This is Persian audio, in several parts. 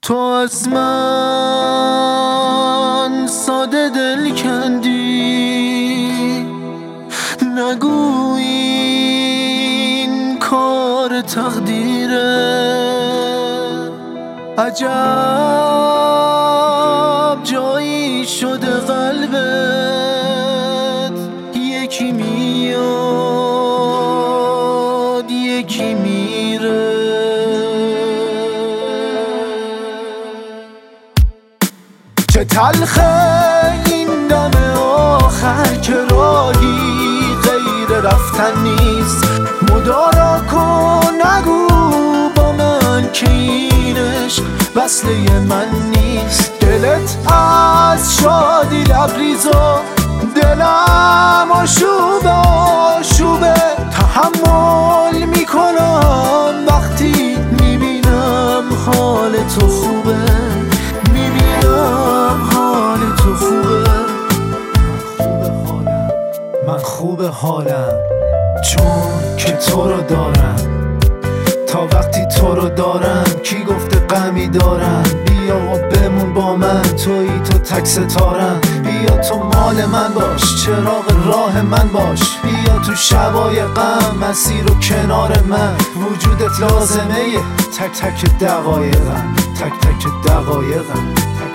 تو از من ساده دل کندی، نگو این کار تقدیره. عجب جایی شده قلبت، یکی میاد یکی میره. چه تلخه این دم آخر که راهی غیر رفتن نیست. مدارا کن نگو با من که این عشق وصله من نیست. دلت از شادی لبریزا، دلم آشوبه آشوبه. تحمل میکنم وقتی میبینم حال تو خوبه، میبینم حال تو خوبه. من خوبه حالم چون که تو رو دارم. تا وقتی تو رو دارم کی گفته غمی دارم؟ بیا و بمون با من، تویی تو تک ستارم. بیا تو مال من باش، چراغ راه من باش. بیا تو شبای غم مسیر و کنار من. وجودت لازمه ی تک تک دقایقم، تک تک دقایقم.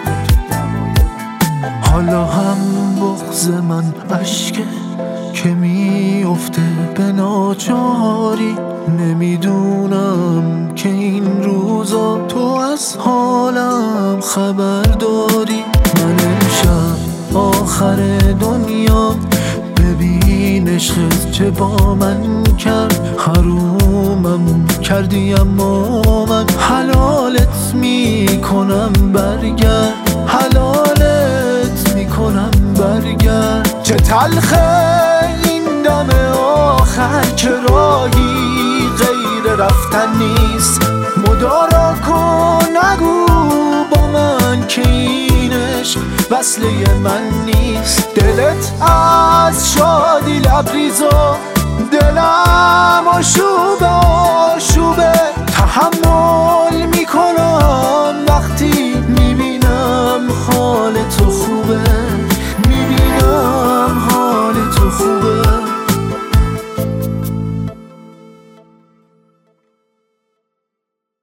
حالا هم بغض من عشقه که میفته به ناچاری. نمیدونم که این روزا تو از حالم خبر داری. من امشب آخر دنیا، ببین عشقت چه با من کرد. حرومم کردی اما من حلالت میکنم برگرد، حلالت میکنم برگرد. چه تلخه این دم آخر که راهی غیر رفتن نیست. مدارا کن نگو با من که این عشق وصله من نیست. دلت از شادی لبریزا، دلم آشوبه آشوبه. تحمل میکنم وقتی